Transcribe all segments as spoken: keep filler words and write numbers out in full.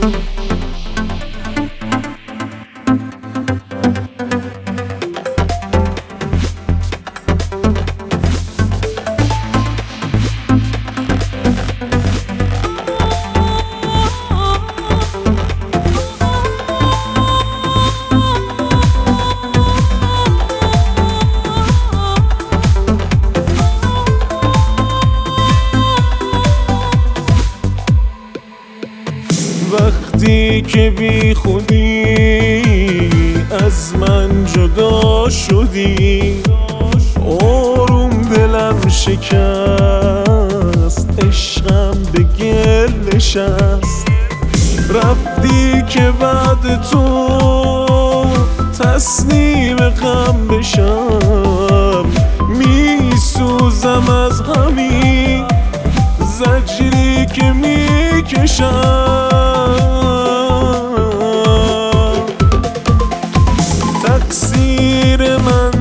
وقتی که بی خودی از من جدا شدی، آروم دلم شکست، عشقم به گل نشست. رفتی که بعد تو تسلیم غم بشم، می سوزم از همین زجری که می کشم. تقصیر من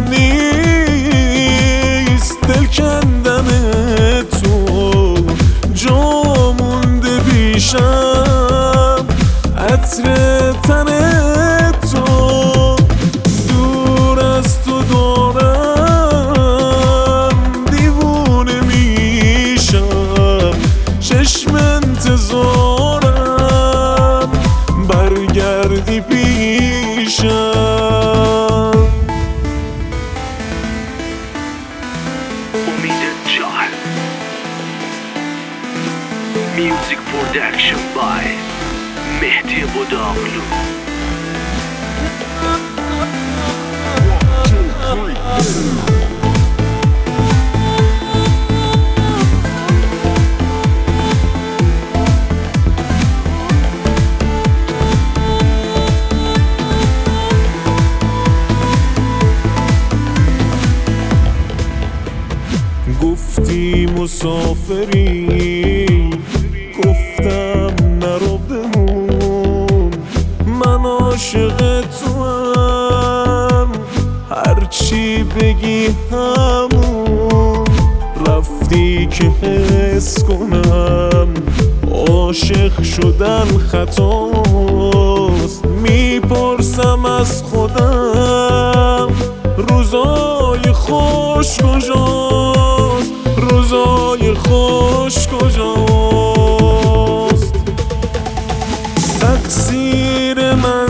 نیست دل کندن تو، جا مونده بیشم عطر تن تو. دور از تو دارم دیوونه میشم، چشم انتظارم برگردی پیشم. Music production by مهدی قداغلو. گفتی مسافری، گفتم نرو بمون، من عاشق تو هم، هرچی بگی همون. رفتی که حس کنم عاشق شدن خطاست، میپرسم از خودم روزای خوش کجاست، روزای خوش کجاست. تقصیر من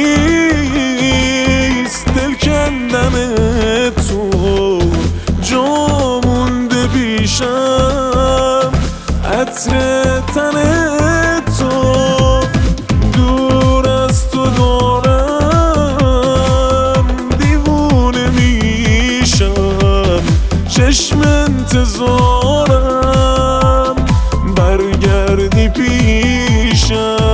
نیست دل کندن تو، جا مونده بیشم عطر تن تو. دور از تو دارم دیوونه میشم، چشم انتظارم برگردی پیشم.